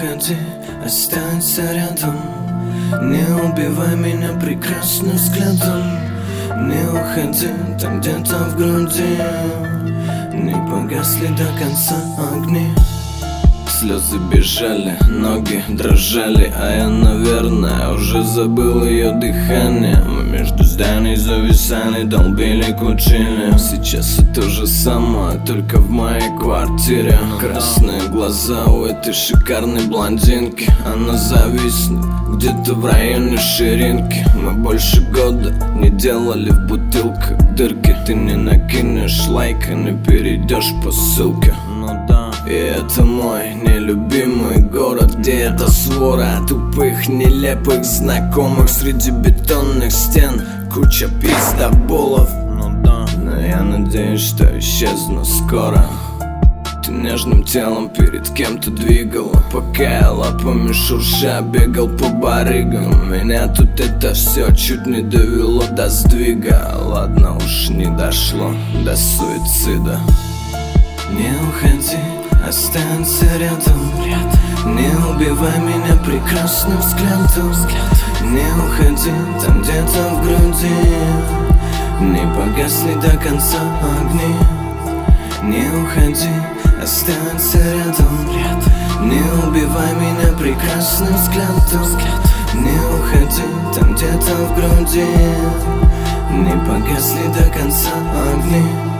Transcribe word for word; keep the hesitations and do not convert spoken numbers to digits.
уходи, останься рядом. Не убивай меня прекрасным взглядом. Не уходи, там где-то в груди не погасли до конца огни. Слезы бежали, ноги дрожали, а я, наверное, уже забыл ее дыхание. Мы между зданий зависали, долбили, кучили. Сейчас все то же самое, только в моей квартире. Красные глаза у этой шикарной блондинки. Она зависнет где-то в районе ширинки. Мы больше года не делали в бутылках дырки. Ты не накинешь лайка, не перейдешь по ссылке. Ну да. И это мой нелюбимый город, где эта свора тупых, нелепых знакомых. Среди бетонных стен куча пиздоболов. Ну да. Но я надеюсь, что исчезну скоро. Ты нежным телом перед кем-то двигала, пока я лапами шурша бегал по барыгам. Меня тут это все чуть не довело до сдвига. Ладно уж, не дошло до суицида. Не уходи, останься рядом. Не убивай меня прекрасным взглядом. Не уходи, там где-то в груди не погасли до конца огни. Не уходи, останься рядом. Не убивай меня прекрасным взглядом. Не уходи, там где-то в груди не погасли до конца огни.